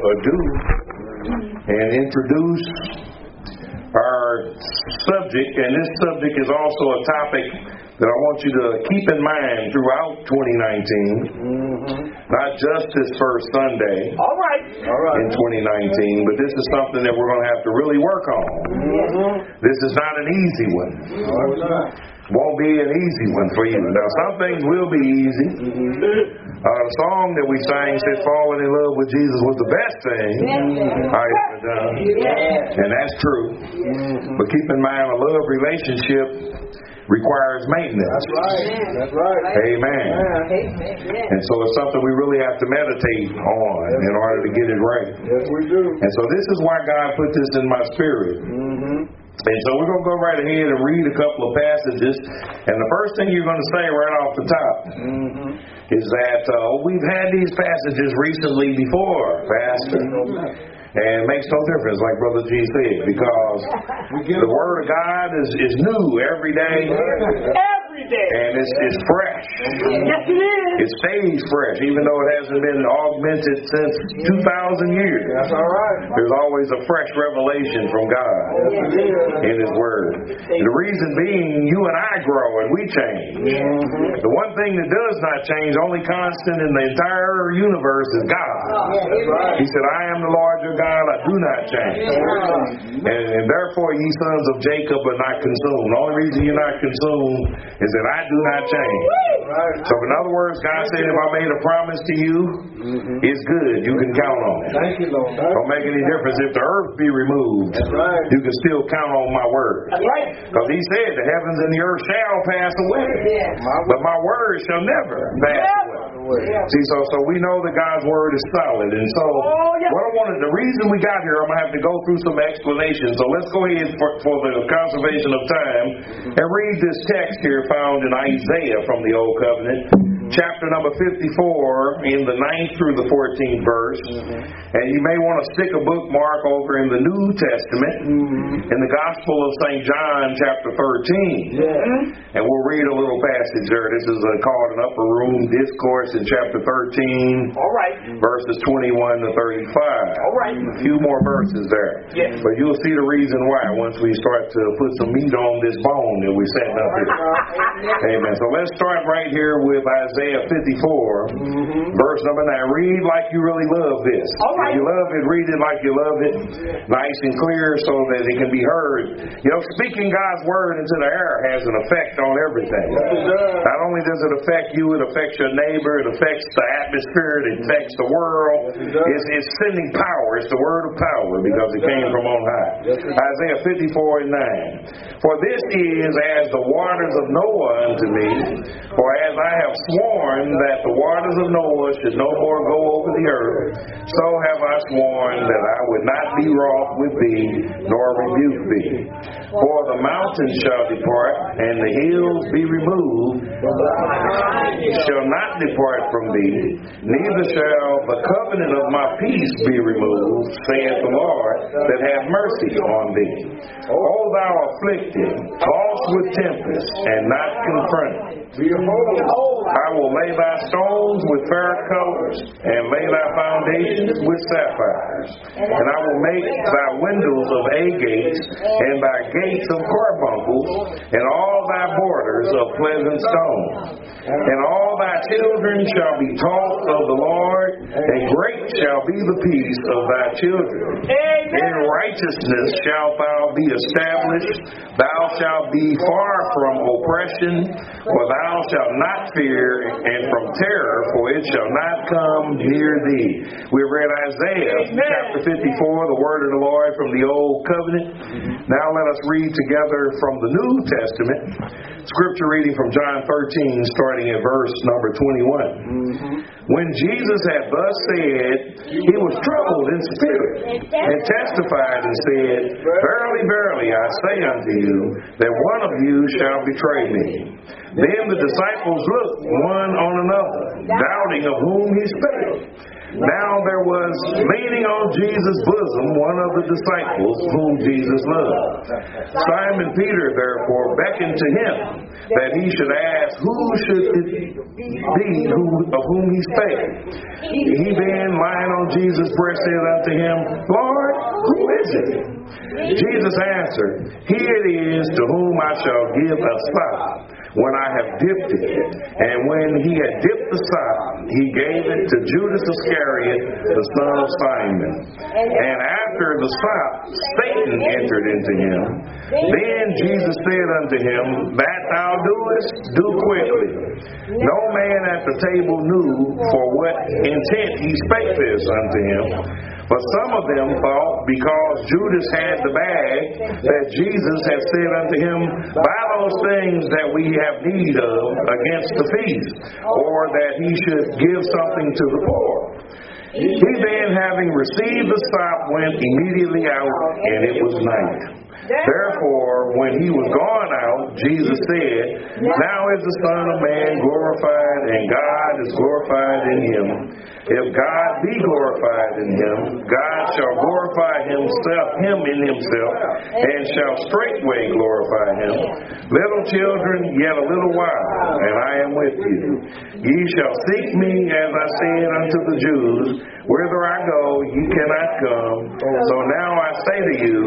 ado and introduce our subject. And this subject is also a topic that I want you to keep in mind throughout 2019. Not just this first Sunday in 2019, but this is something that we're going to have to really work on. This is not an easy one. Won't be an easy one for you. Now, some things will be easy. The song that we sang said falling in love with Jesus was the best thing I ever done. And that's true. But keep in mind, a love relationship requires maintenance. That's right. Amen. And so it's something we really have to meditate on in order to get it right. Yes, we do. And so this is why God put this in my spirit. And so we're going to go right ahead and read a couple of passages. And the first thing you're going to say right off the top is that we've had these passages recently before, Pastor. And it makes no difference, like Brother G said, because the Word of God is new every day. And it's fresh. Yes, it is. It stays fresh, even though it hasn't been augmented since 2,000 years. That's all right. There's always a fresh revelation from God in His Word. The reason being, you and I grow and we change. The one thing that does not change, only constant in the entire universe, is God. He said, I am the Lord your God, I do not change. And therefore, ye sons of Jacob are not consumed. The only reason you're not consumed is that I do not change. So in other words, God said, if I made a promise to you, it's good. You can count on it. Thank you, Lord. Don't make any difference if the earth be removed. You can still count on my word. Because He said, the heavens and the earth shall pass away. But my word shall never pass away. See, so we know that God's word is solid. And so the reason we got here, I'm going to have to go through some explanations. So let's go ahead for the conservation of time and read this text here found in Isaiah from the Old Covenant, chapter number 54, in the 9th through the 14th verse. And you may want to stick a bookmark over in the New Testament, in the Gospel of St. John, chapter 13. And we'll read a little passage there. This is called an Upper Room Discourse in chapter 13, verses 21 to 35. A few more verses there. But you'll see the reason why once we start to put some meat on this bone that we're setting up here. Amen. So let's start right here with Isaiah 54, verse number 9. Read like you really love this. If you love it, read it like you love it. Nice and clear so that it can be heard. You know, speaking God's word into the air has an effect on everything. Not only does it affect you, it affects your neighbor, it affects the atmosphere, it affects the world. It's sending power. It's the word of power because it came from on high. Isaiah 54 and 9. For this is as the waters of Noah unto me, for as I have sworn that the waters of Noah should no more go over the earth, so have I sworn that I would not be wroth with thee, nor rebuke thee. For the mountains shall depart, and the hills be removed, shall not depart from thee, neither shall the covenant of my peace be removed, saith the Lord, that hath mercy on thee. O thou afflicted, tossed with tempest, and not confronted, I will lay thy stones with fair colors, and lay thy foundations with sapphires. And I will make thy windows of agates, and thy gates of carbuncles, and all thy borders of pleasant stones. And all thy children shall be taught of the Lord, and great shall be the peace of thy children. In righteousness shalt thou be established. Thou shalt be far from oppression, for thou shalt not fear, and from terror, for it shall not come near thee. We read Isaiah chapter 54, the word of the Lord from the Old Covenant. Now let us read together from the New Testament. Scripture reading from John 13, starting at verse number 21. When Jesus had thus said, he was troubled in spirit, and testified and said, Verily, verily, I say unto you, that one of you shall betray me. Then the disciples looked one on another, doubting of whom he spake. Now there was leaning on Jesus' bosom one of the disciples whom Jesus loved. Simon Peter therefore beckoned to him that he should ask who should it be of whom he fed. He then, lying on Jesus' breast, said unto him, Lord, who is it? Jesus answered, He it is to whom I shall give a sop when I have dipped it. And when he had dipped the sop, he gave it to Judas Iscariot, the son of Simon. And after the sop, Satan entered into him. Then Jesus said unto him, That thou doest, do quickly. No man at the table knew for what intent he spake this unto him. But some of them thought, because Judas had the bag, that Jesus had said unto him, Buy those things that we have need of against the feast, or that he should give something to the poor. He then, having received the sop, went immediately out, and it was night. Therefore, when he was gone out, Jesus said, Now is the Son of Man glorified, and God is glorified in him. If God be glorified in him, God shall glorify him in himself, and shall straightway glorify him. Little children, yet a little while, and I am with you. Ye shall seek me, as I said unto the Jews, Whither I go, ye cannot come. So now I say to you,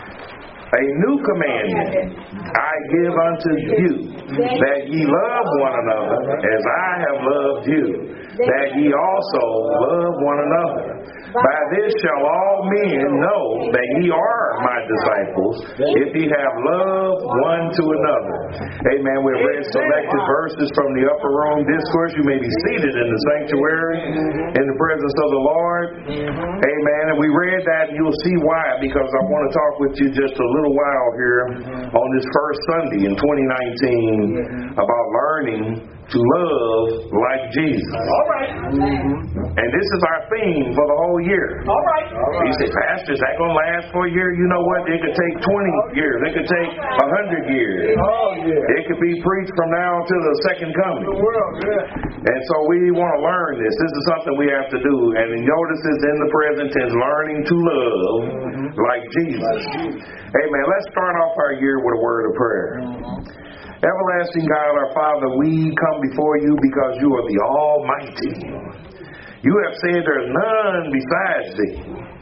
a new commandment I give unto you, that ye love one another as I have loved you, that ye also love one another. By this shall all men know that ye are my disciples, if ye have love one to another. Amen. We've read selected verses from the Upper Room Discourse. You may be seated in the sanctuary in the presence of the Lord. Amen. And we read that, and you'll see why, because I want to talk with you just a little while here on this first Sunday in 2019 about learning to love like Jesus. All right. And this is our theme for the whole year. All right. You say, Pastor, is that going to last for a year? You know what? It could take 20 years. It could take 100 years. Oh, yeah. It could be preached from now to the second coming. The world, yeah. And so we want to learn this. This is something we have to do. And notice it's in the present tense, learning to love like Jesus. Amen. Let's start off our year with a word of prayer. Everlasting God, our Father, we come before you because you are the Almighty. You have said there's none besides thee,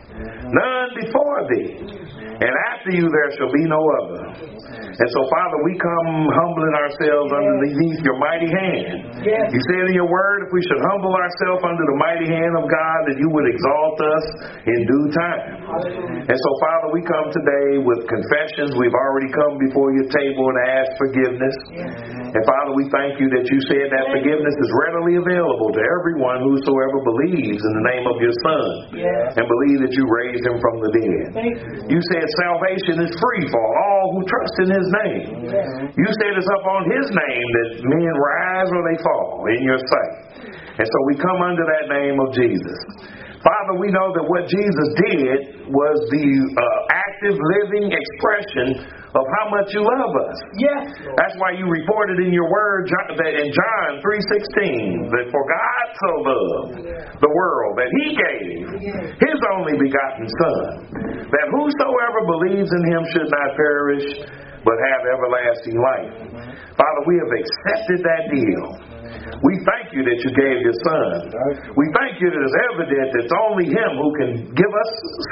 none before thee, and after you there shall be no other. And so, Father, we come humbling ourselves underneath your mighty hand. Yes. You said in your word, if we should humble ourselves under the mighty hand of God, that you would exalt us in due time. And so, Father, we come today with confessions. We've already come before your table and asked forgiveness. And, Father, we thank you that you said that forgiveness is readily available to everyone whosoever believes in the name of your Son and believe that you raised him from the dead. You said salvation is free for all who trust in his name. You said it's up on his name that men rise or they fall in your sight. And so we come under that name of Jesus. Father, we know that what Jesus did was the active, living expression of how much you love us. Yes. That's why you reported in your word that in John 3:16 that for God so loved the world that he gave his only begotten Son, that whosoever believes in him should not perish but have everlasting life. Father, we have accepted that deal. We thank you that you gave your Son. We thank you that it's evident that it's only him who can give us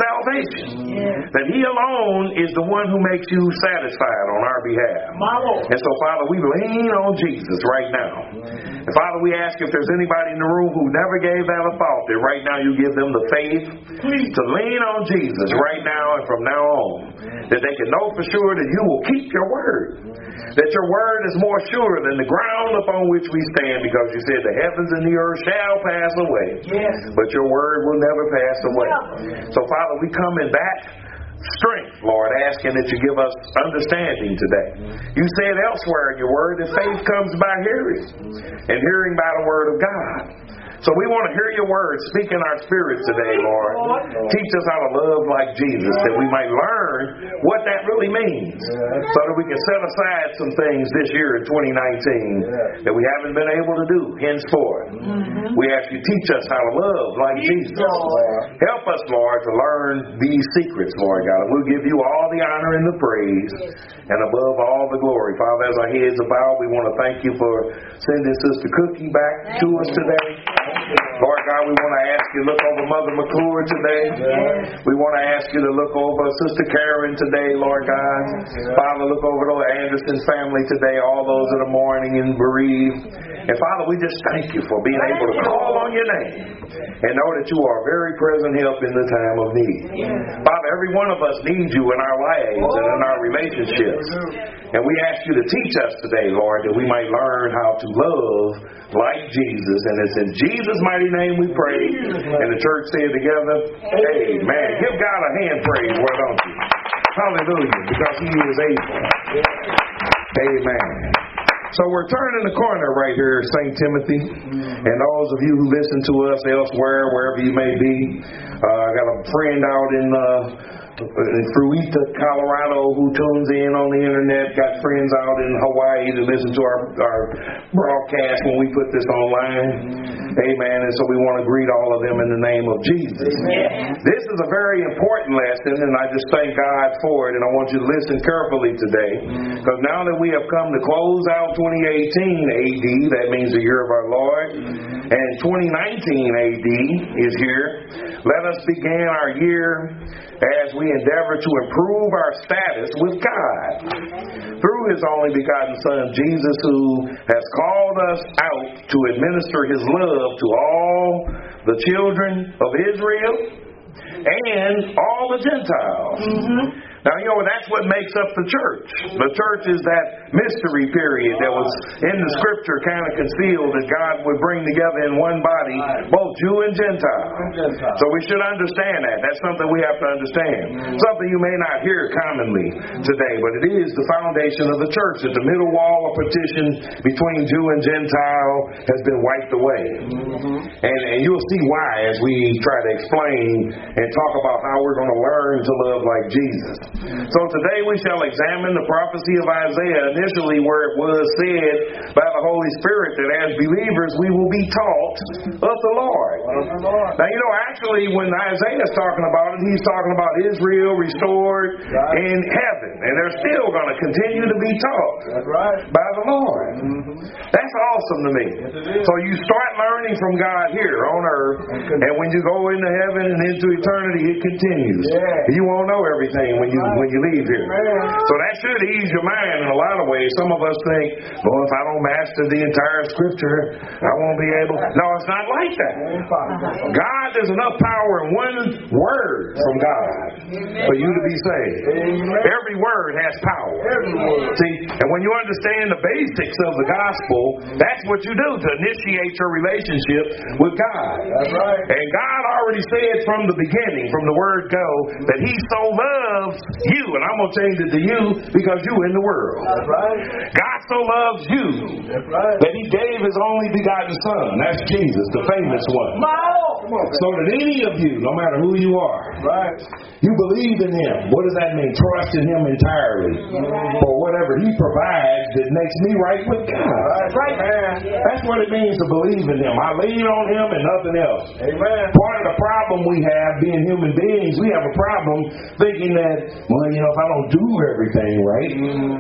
salvation. That he alone is the one who makes you satisfied on our behalf. And so, Father, we lean on Jesus right now. And Father, we ask if there's anybody in the room who never gave that a thought, that right now you give them the faith to lean on Jesus right now and from now on. That they can know for sure that you will keep your word. That your word is more sure than the ground upon which we stand, because you said the heavens and the earth shall pass away, but your word will never pass away. So, Father, we come in that strength, Lord, asking that you give us understanding today. You said elsewhere in your word that faith comes by hearing, and hearing by the word of God. So we want to hear your word speak in our spirits today, Lord. Teach us how to love like Jesus, that we might learn what that really means, so that we can set aside some things this year in 2019 that we haven't been able to do henceforth. We ask you to teach us how to love like Jesus. Help us, Lord, to learn these secrets, Lord God. We'll give you all the honor and the praise, and above all the glory. Father, as our heads are bowed, we want to thank you for sending Sister Cookie back to us today. Lord God, we want to ask you to look over Mother McClure today. We want to ask you to look over Sister Karen today, Lord God. Father, look over the Anderson family today, all those that are mourning and bereaved. And Father, we just thank you for being able to call on your name and know that you are a very present help in the time of need. Father, every one of us needs you in our lives and in our relationships. And we ask you to teach us today, Lord, that we might learn how to love like Jesus. And it's in Jesus' mighty name we pray. And the church said together, amen. Give God a hand praise, why don't you? Hallelujah, because he is able. Amen. So we're turning the corner right here at St. Timothy. And those of you who listen to us elsewhere, wherever you may be, I got a friend out in Fruita, Colorado, who tunes in on the internet. Got friends out in Hawaii to listen to our broadcast when we put this online. Amen. And so we want to greet all of them in the name of Jesus. This is a very important lesson, and I just thank God for it. And I want you to listen carefully today, because now that we have come to close out 2018 AD, that means the year of our Lord, and 2019 AD is here. Let us begin our year as we endeavor to improve our status with God through His only begotten Son, Jesus, who has called us out to administer His love to all the children of Israel and all the Gentiles. Now, you know, that's what makes up the church. The church is that mystery period that was in the Scripture kind of concealed, that God would bring together in one body both Jew and Gentile. So we should understand that. That's something we have to understand. Something you may not hear commonly today, but it is the foundation of the church, that the middle wall of partition between Jew and Gentile has been wiped away. And you'll see why as we try to explain and talk about how we're going to learn to love like Jesus. So today we shall examine the prophecy of Isaiah, initially where it was said by the Holy Spirit that as believers we will be taught of the Lord. Now, you know, actually when Isaiah is talking about it, he's talking about Israel restored in heaven. And they're still going to continue to be taught by the Lord. That's awesome to me. So you start learning from God here on earth, and when you go into heaven and into eternity, it continues. You won't know everything when you leave here. So that should ease your mind in a lot of ways. Some of us think, well, if I don't master the entire Scripture, I won't be able. No, it's not like that. God, there's enough power in one word from God for you to be saved. Every word has power. See, and when you understand the basics of the gospel, that's what you do to initiate your relationship with God. And God already said from the beginning, from the word go, that He so loves you, and I'm going to change it to you because you in the world. God so loves you that He gave His only begotten Son. That's Jesus, the famous one. So that any of you, no matter who you are, you believe in Him. What does that mean? Trust in Him entirely for whatever He provides that makes me right with God. That's what it means to believe in Him. I lean on Him and nothing else. Part of the problem we have being human beings, we have a problem thinking that, well, you know, if I don't do everything right,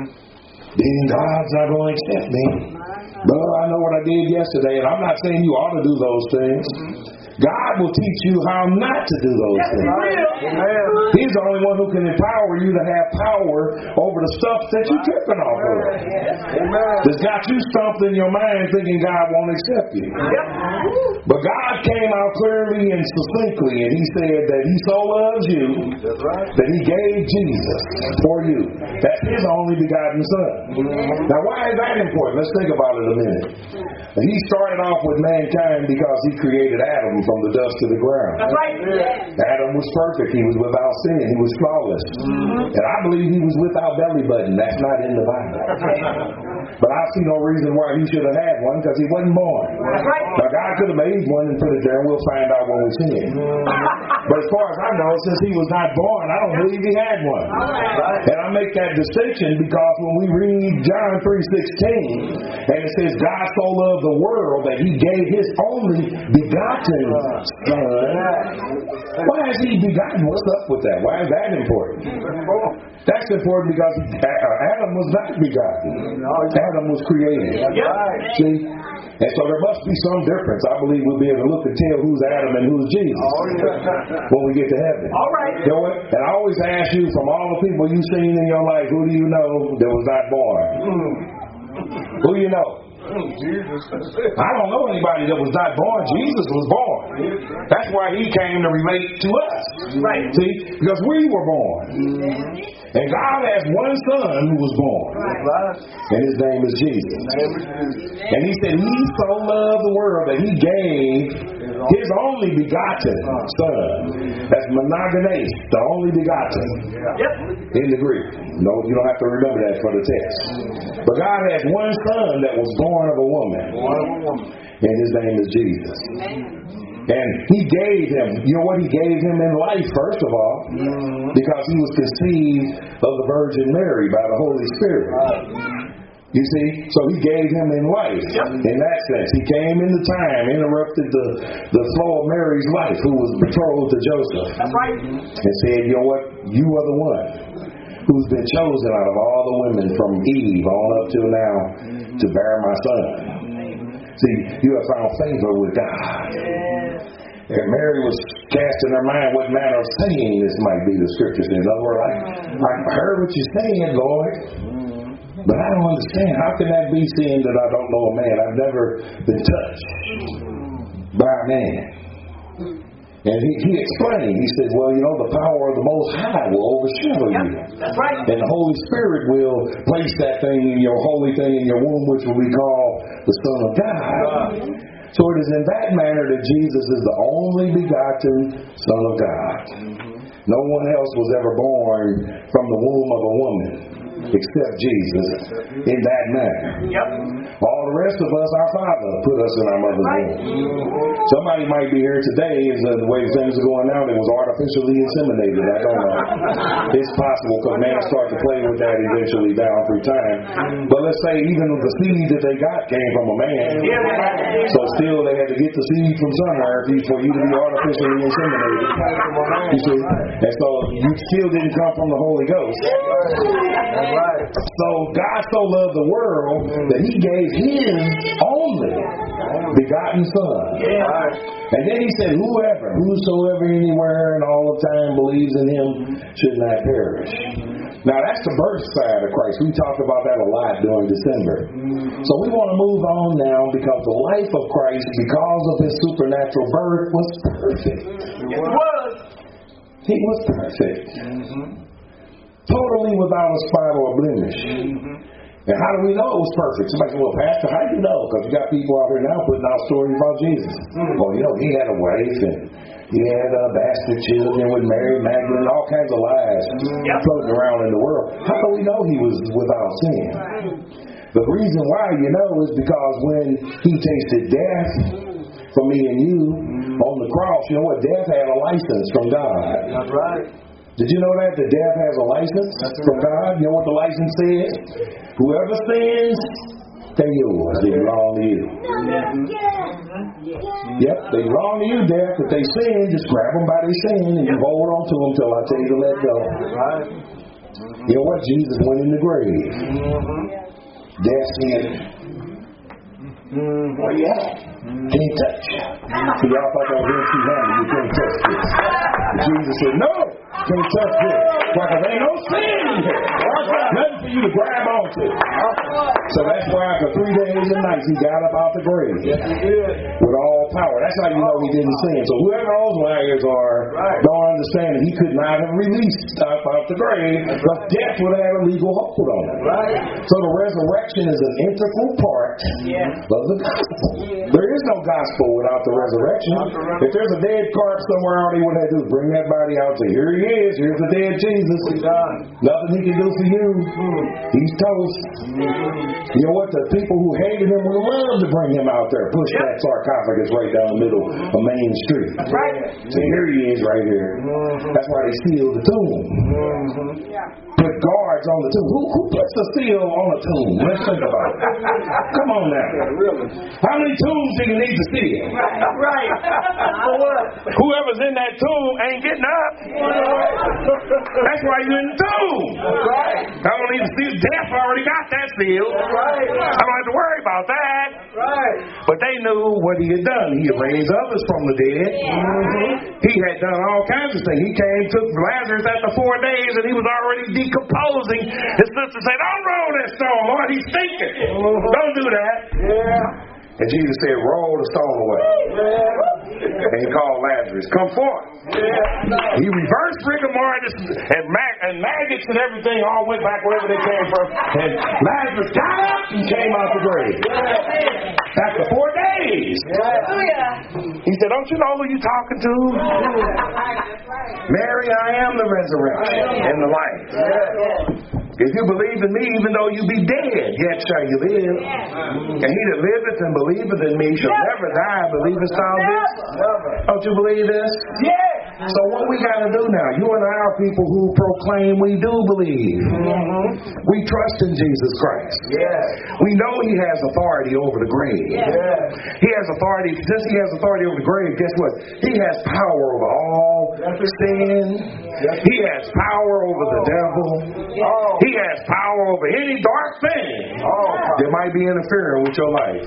then God's not going to accept me. But I know what I did yesterday, and I'm not saying you ought to do those things. God will teach you how not to do those things. He's the only one who can empower you to have power over the stuff that you're tripping off of. That's got you stumped in your mind thinking God won't accept you. But God came out clearly and succinctly, and He said that He so loves you that He gave Jesus for you. That's His only begotten Son. Now, why is that important? Let's think about it a minute. He started off with mankind because He created Adam from the dust to the ground. Adam was perfect. He was without sin. He was flawless. And I believe he was without belly button. That's not in the Bible. But I see no reason why he should have had one, because he wasn't born. Now, God could have made one and put it there, and we'll find out when we see it. But as far as I know, since he was not born, I don't believe he had one. And I make that distinction because when we read John 3:16, and it says, God so loved the world that He gave His only begotten Son. Why is He begotten? What's up with that? Why is that important? That's important because Adam was not begotten. Adam was created. See? And so there must be some difference. I believe we'll be able to look and tell who's Adam and who's Jesus when we get to heaven. All right. You know what? And I always ask you, from all the people you've seen in your life, who do you know that was not born? Who do you know? Jesus. I don't know anybody that was not born. Jesus was born. That's why he came to relate to us. Right. See? Because we were born. And God has one son who was born. And his name is Jesus. And he said he so loved the world that he gave his only begotten son. That's monogenes, the only begotten. In the Greek. No, you don't have to remember that for the text. But God has one son that was born of a woman. And his name is Jesus. And he gave him, you know what he gave him in life, first of all? Because he was conceived of the Virgin Mary by the Holy Spirit. You see? So he gave him in life. In that sense. He came into time, interrupted the flow of Mary's life, who was betrothed to Joseph. That's right. And said, you know what? You are the one who's been chosen out of all the women from Eve on up till now to bear my son. See, you have found favor with God. And Mary was casting her mind what manner of saying this might be, the scripture says. In other words, I heard what you're saying, Lord, but I don't understand. How can that be, seeing that I don't know a man? I've never been touched by a man. And he explained, he said, well, you know, the power of the Most High will overshadow you. That's right. And the Holy Spirit will place that thing in your holy thing in your womb, which we call the Son of God. So it is in that manner that Jesus is the only begotten Son of God. No one else was ever born from the womb of a woman except Jesus in that manner. All the rest of us, our Father put us in our mother's womb. Somebody might be here today, the way things are going now, that was artificially inseminated. I don't know. It's possible, because man started to play with that eventually down through time. But let's say even the seed that they got came from a man. So still they had to get the seed from somewhere for you to be artificially inseminated. You see? And so you still didn't come from the Holy Ghost. So God so loved the world that he gave his only begotten son. And then he said, whosoever anywhere and all of time believes in him should not perish. Now that's the birth side of Christ. We talked about that a lot during December. So we want to move on now, because the life of Christ, because of his supernatural birth, was perfect. He was perfect. Totally without a spot or a blemish. And how do we know it was perfect? Somebody said, well, Pastor, how do you know? Because you got people out here now putting out stories about Jesus. Well, you know, he had a wife and he had bastard children with Mary Magdalene, all kinds of lies floating around in the world. How do we know he was without sin? The reason why you know is because when he tasted death for me and you on the cross, you know what? Death had a license from God. That's right. Did you know that? The death has a license from God? You know what the license says? Whoever sins, they're yours. They belong to you. Yep, they belong to you, death. If they sin, just grab them by their sin and you hold on to them till I tell you to let go. You know what? Jesus went in the grave. Death said, where you at? Can't touch. So y'all thought that was empty-handed. You can't touch this. Jesus said, no, can't touch this. Because there ain't no sin in here. Nothing for you to grab onto. So that's why after 3 days and nights he got up out the grave. With all power. That's how you know he didn't sin. So whoever those liars are don't understand that he could not have released up out the grave, because death would have had a legal hold on him. So the resurrection is an integral part of the gospel. There is no gospel without the resurrection. If there's a dead corpse somewhere, all he would have to do is bring that body out and say, here he is, here's the dead Jesus. Nothing he can do for you. He's toast. You know what? The people who hated him would love to bring him out there, push that sarcophagus right down the middle of Main Street. So here he is right here. That's why they sealed the tomb. Put guards on the tomb. Who puts a seal on a tomb? Let's think about it. Come on now. How many tombs do you need to seal? Whoever's in that tomb ain't getting up. That's why you're in the tomb. I don't need to see death. I already got that sealed. I don't have to worry about that. But they knew what he had done. He had raised others from the dead. He had done all kinds of things. He came, took Lazarus after 4 days, and he was already decomposing. His sister said, "Don't roll that stone, Lord. He's stinking. Don't do that." And Jesus said, "Roll the stone away." And he called Lazarus, "Come forth." He reversed rigor mortis, and maggots and everything all went back wherever they came from. And Lazarus got up and came out the grave. After 4 days. He said, "Don't you know who you're talking to? Mary, I am the resurrection and the life. If you believe in me, even though you be dead, yet shall you live. And he that liveth and believeth in me shall never die. Believest thou this?" Don't you believe this? So what we got to do now, you and I are people who proclaim we do believe. We trust in Jesus Christ. We know he has authority over the grave. He has authority. Since he has authority over the grave, guess what? He has power over all sin. He has power over the devil. He has power over any dark thing that might be interfering with your life.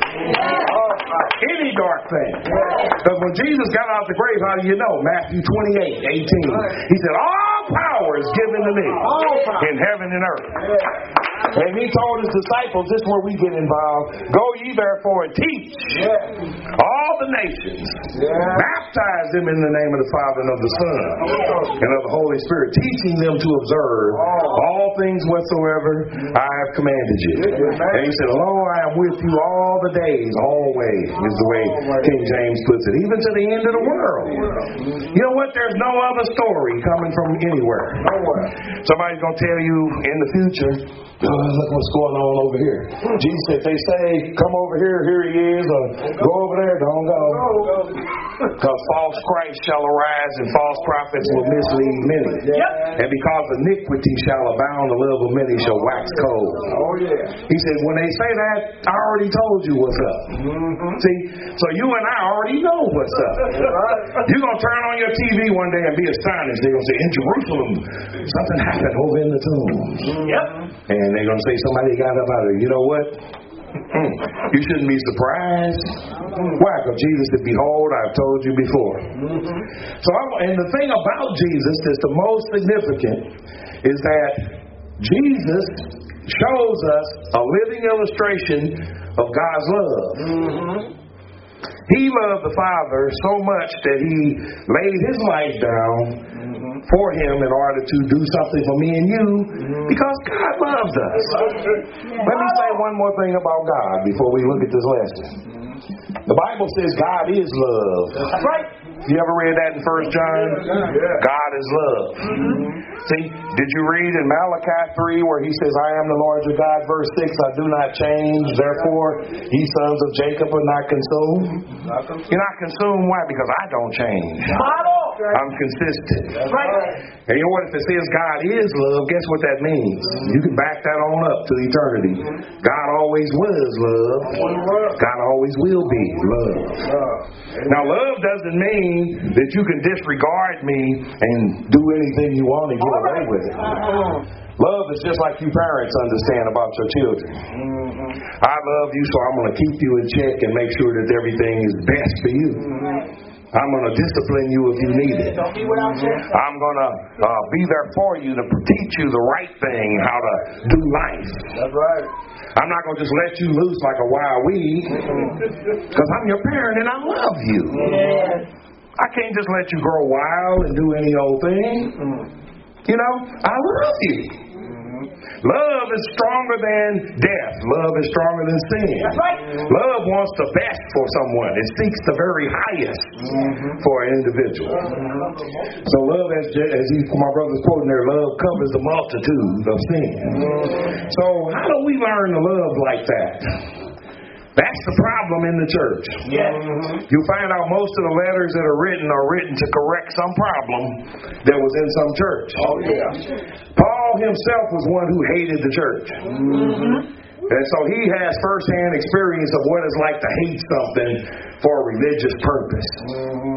Any dark thing. Because when Jesus got out of the grave, how do you know? Matthew 28:18. He said, "All power is given to me in heaven and earth." And he told his disciples, this is where we get involved, "Go ye therefore and teach all the nations. Baptize them in the name of the Father and of the Son and of the Holy Spirit, teaching them to observe all things whatsoever I have commanded you." And he said, "Lo, I am with you all the days, always," is the way King James puts it, even to the end of the world. You know what? There's no other story coming from anywhere. Somebody's going to tell you in the future, "Look what's going on over here." Jesus said, "They say, come over here, here he is, or go over there, don't go. Because false Christ shall arise and false prophets will mislead many. And because iniquity shall abound, the love of many shall wax cold." He said, when they say that, I already told you what's up. See, so you and I already know what's up. You're going to turn on your TV one day and be astonished. They're going to say, "In Jerusalem, something happened over in the tombs." And they're going to say somebody got up out of it. You know what? You shouldn't be surprised. Why? Because Jesus said, "Behold, I've told you before." And the thing about Jesus that's the most significant is that Jesus shows us a living illustration of God's love. He loved the Father so much that he laid his life down for him in order to do something for me and you, because God loves us. Let me say one more thing about God before we look at this lesson. The Bible says God is love. That's right. You ever read that in 1 John? God is love. See, did you read in Malachi 3 where he says, "I am the Lord your God," verse 6, "I do not change, therefore ye sons of Jacob are not consumed." You're not consumed. Why? Because I don't change. I'm consistent. And you know what? If it says God is love, guess what that means? You can back that on up to eternity. God always was love. God always will be love. Now, love doesn't mean that you can disregard me and do anything you want and get away with it. Love is just like you parents understand about your children. I love you, so I'm going to keep you in check and make sure that everything is best for you. I'm going to discipline you if you need it. I'm going to be there for you to teach you the right thing, how to do life. That's right. I'm not going to just let you loose like a wild weed, because I'm your parent and I love you. I can't just let you grow wild and do any old thing. You know, I love you. Love is stronger than death. Love is stronger than sin. That's right. Love wants the best for someone. It seeks the very highest for an individual. So love, as my brother's quoting there, love covers the multitude of sin. So how do we learn to love like that? That's the problem in the church. You find out most of the letters that are written to correct some problem that was in some church. Paul himself was one who hated the church. And so he has first-hand experience of what it's like to hate something for a religious purpose.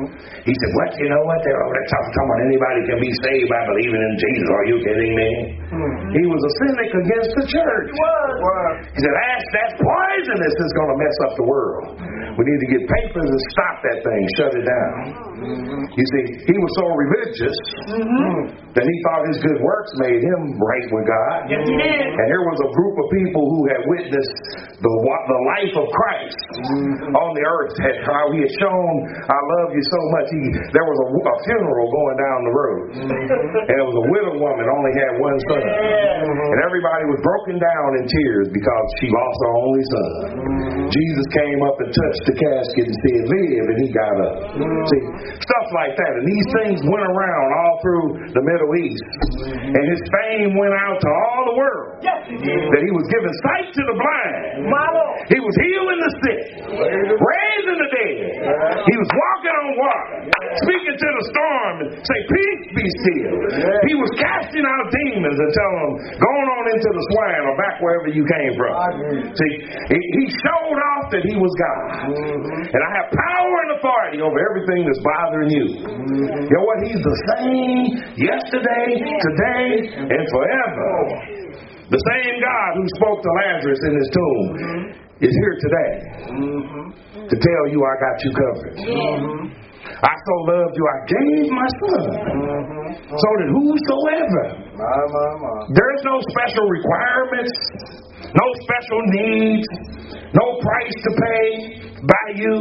He said, what? You know what? They're talking about anybody can be saved by believing in Jesus. Are you kidding me? He was a cynic against the church. He said, that's poisonous. It's going to mess up the world. We need to get papers and stop that thing, shut it down. You see, he was so religious that he thought his good works made him right with God. Yes, he did. And here was a group of people who had witnessed the life of Christ on the earth, how he had shown, I love you so much. There was a funeral going down the road, and it was a widow woman, only had one son. And everybody was broken down in tears because she lost her only son. Jesus came up and touched the casket and said, live, and he got up. See, stuff like that. And these things went around all through the Middle East. And his fame went out to all the world. That he was giving sight to the blind. He was healing the sick, raising the dead. He was walking on water, speaking to the storm and say, peace be still. He was casting out demons and telling them, going on into the swine or back wherever you came from. See, he showed off that he was God. And I have power and authority over everything that's bothering you. You know what? He's the same yesterday, today, and forever. The same God who spoke to Lazarus in his tomb is here today to tell you I got you covered. I so loved you, I gave my son. So that whosoever. There's no special requirements, no special needs, no price to pay by you,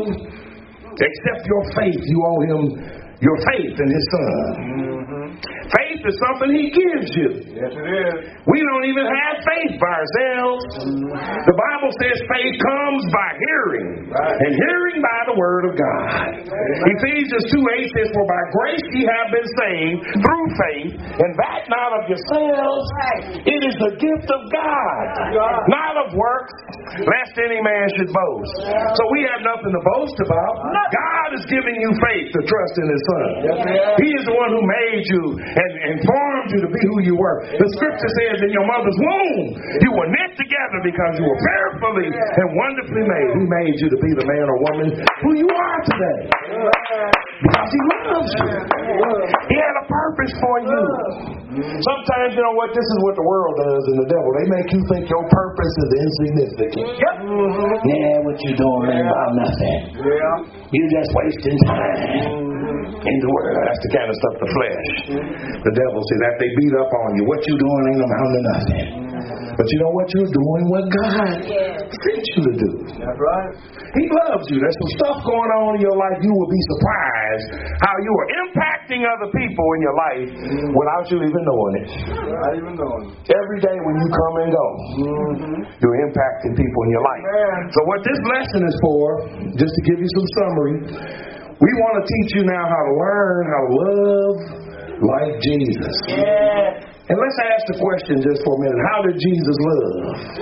except your faith. You owe him your faith in his son. Faith is something he gives you. Yes, it is. We don't even have faith by ourselves. The Bible says faith comes by hearing, and hearing by the word of God. Ephesians 2:8 says, for by grace ye have been saved through faith, and that not of yourselves. It is the gift of God, not of works, lest any man should boast. So we have nothing to boast about. God is giving you faith to trust in his son. He is the one who made you and formed you to be who you were. The scripture says in your mother's womb you were knit together because you were fearfully and wonderfully made. He made you to be the man or woman who you are today. Because he loves you. He had a purpose for you. Sometimes, you know what, this is what the world does and the devil. They make you think your purpose is insignificant. Yeah, what you doing ain't about nothing. You're just wasting time. In the world, that's the kind of stuff the flesh. The devil says that they beat up on you. What you doing ain't amount to nothing. But you know what? You're doing what God sent you to do. That's right. He loves you. There's some stuff going on in your life. You will be surprised how you are impacting other people in your life without you even knowing it. Not even knowing it. Every day when you come and go, you're impacting people in your life. So what this lesson is for, just to give you some summary, we want to teach you now how to learn how to love like Jesus. And let's ask the question just for a minute. How did Jesus love?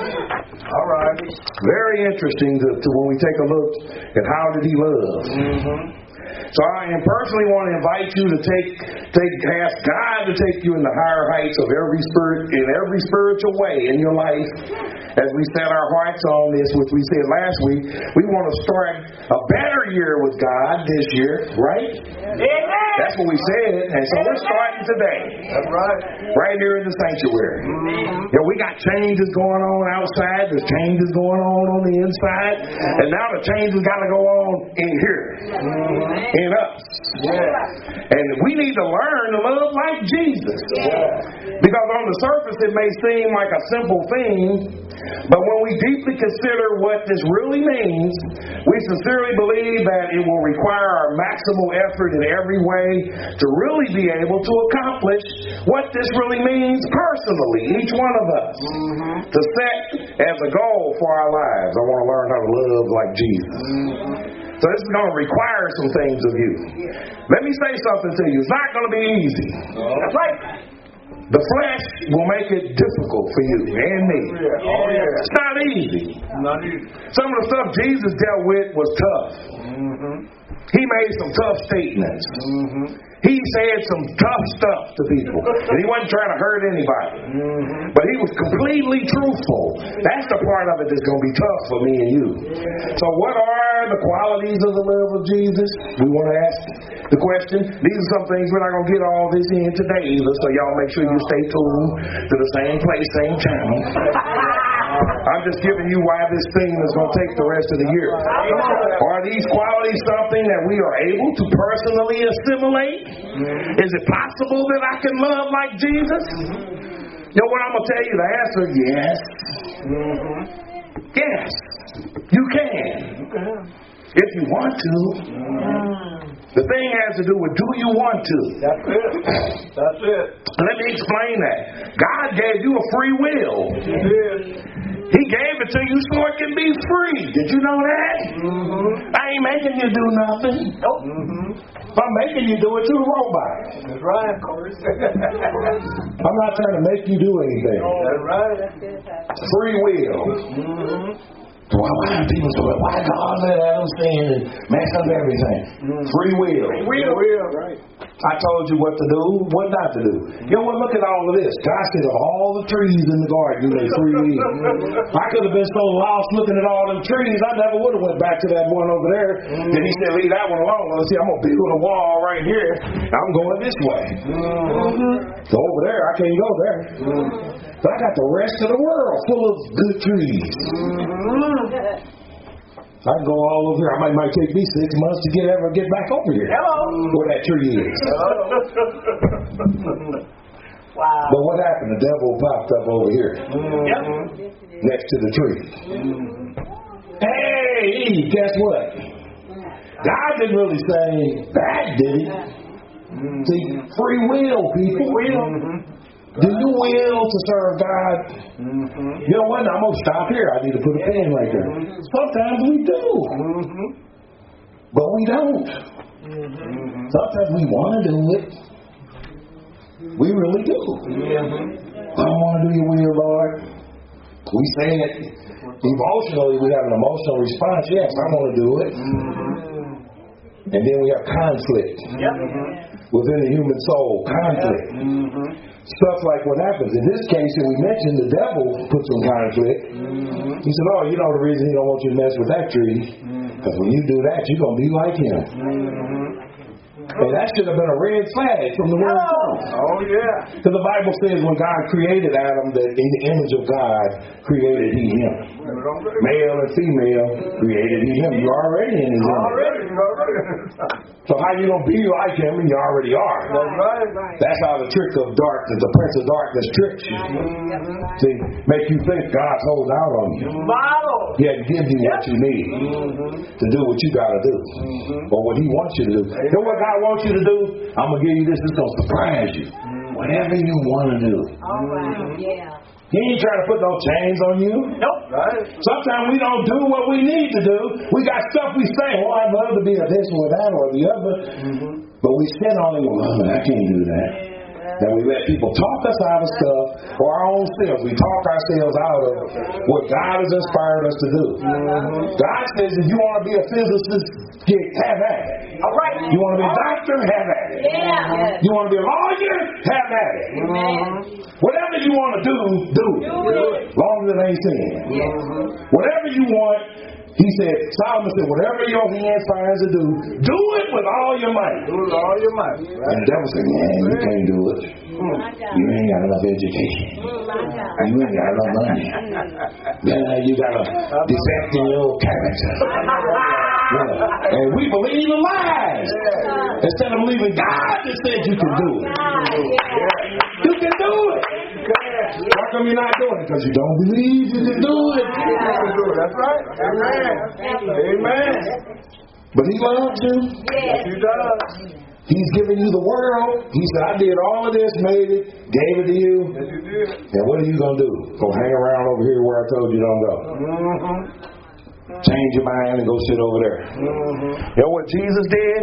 All right. Very interesting to when we take a look at how did he love. So I personally want to invite you to ask God to take you in the higher heights of every spiritual way in your life. As we set our hearts on this, which we said last week, we want to start a better year with God this year, right? Amen. That's what we said, and so we're starting today. That's right. Right here in the sanctuary. You know, we got changes going on outside. There's changes going on the inside, and now the changes got to go on in here, in us. And we need to learn to love like Jesus. Because on the surface it may seem like a simple thing, but when we deeply consider what this really means, we sincerely believe that it will require our maximal effort in every way to really be able to accomplish what this really means personally, each one of us, to set as a goal for our lives. I want to learn how to love like Jesus. So this is going to require some things of you. Let me say something to you. It's not going to be easy. That's right. The flesh will make it difficult for you and me. It's not easy. Not easy. Some of the stuff Jesus dealt with was tough. He made some tough statements. He said some tough stuff to people. And he wasn't trying to hurt anybody. But he was completely truthful. That's the part of it that's going to be tough for me and you. So what are the qualities of the love of Jesus? We want to ask the question. These are some things we're not going to get all this in today either. So y'all make sure you stay tuned to the same place, same channel. I'm just giving you why this thing is going to take the rest of the year. Are these qualities something that we are able to personally assimilate? Is it possible that I can love like Jesus? You know what I'm going to tell you? The answer is yes. Yes. You can. If you want to. The thing has to do with, do you want to? That's it. That's it. Let me explain that. God gave you a free will. He did. He gave it to you so it can be free. Did you know that? I ain't making you do nothing. Nope. I'm making you do it through the robot. That's right, of course. I'm not trying to make you do anything. That's right. Free will. So why people say, why God let Adam sin and mess up everything? Free will. Free will, right. I told you what to do, what not to do. You know what? Look at all of this. God said of all the trees in the garden, you made free will. I could have been so lost looking at all them trees, I never would have went back to that one over there. Then he said, leave that one alone. Let's see, I'm going to build a wall right here. I'm going this way. So over there, I can't go there. But I got the rest of the world full of good trees. I can go all over here. It might take me 6 months to ever get back over here. Where that tree is. Wow. But what happened? The devil popped up over here. Next to the tree. Hey, Eve, guess what? God didn't really say that, did he? See, free will, people. Do you will to serve God? You know what? I'm going to stop here. I need to put a pin right there. Sometimes we do. But we don't. Sometimes we want to do it. We really do. I want to do your will, Lord. We say it. Emotionally, we have an emotional response. Yes, I want to do it. And then we have conflict. Within the human soul, conflict. Stuff like what happens. In this case that we mentioned, the devil put some conflict. He said, oh, you know the reason he don't want you to mess with that tree? Because when you do that, you're going to be like him. And that should have been a red flag from the word of God. Oh, yeah. Because the Bible says when God created Adam, that in the image of God created he him. Male and female created he him. You're already in his image. Already. So how you going to be like him when you already are? That's right. That's how the trick of darkness, the prince of darkness tricks you. See, make you think God's holding out on you. He had to give you what you need to do what you got to do. Or what he wants you to do. You know what God wants you to do? I'm going to give you this. It's going to surprise you. Whatever you want to do. He ain't trying to put no chains on you. Nope. Right. Sometimes we don't do what we need to do. We got stuff we say, I'd love to be a this or that or the other. But we sit on it, I can't do that. Then we let people talk us out of stuff or our own selves. We talk ourselves out of what God has inspired us to do. God says if you want to be a physicist, have at it. All right. You want to be a doctor, have at it. You want to be a lawyer, have at it. Whatever you want to do it. Long as it ain't sin. Whatever you want, he said, Solomon said, whatever your hand finds to do it with all your might. Do it with all your might. Right? And the devil said, man, you can't do it. You ain't got enough education. You ain't got enough money. You got a defect in your character. And we believe in lies. Instead of believing God that said you can do it. You can do it. How come you're not doing it? Because you don't believe you can do it. That's right. Amen. But he loves you. Yes, he does. He's given you the world. He said, I did all of this, made it, gave it to you. Yes, you did. And what are you going to do? Go hang around over here where I told you don't go. Change your mind and go sit over there. You know what Jesus did?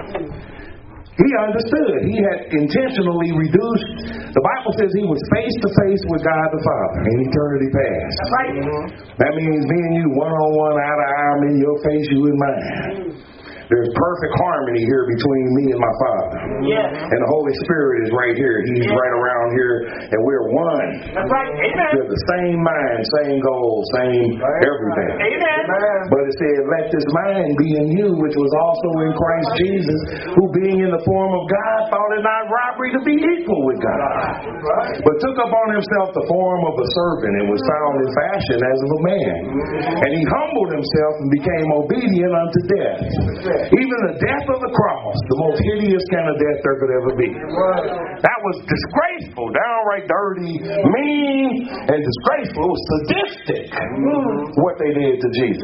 He understood. He had intentionally reduced. The Bible says he was face to face with God the Father in eternity past. That means me and you, one-on-one, eye to eye, me in your face, you in mine. There's perfect harmony here between me and my Father. And the Holy Spirit is right here. He's right around here, and we're one. That's right. Amen. We have the same mind, same goal, same everything. Amen. But it said, let this mind be in you, which was also in Christ Jesus, who being in the form of God, thought it not robbery to be equal with God, but took upon himself the form of a servant and was found in fashion as of a man. And he humbled himself and became obedient unto death, even the death of the cross, the most hideous kind of death there could ever be. That was disgraceful, downright dirty, mean, and disgraceful. It was sadistic what they did to Jesus.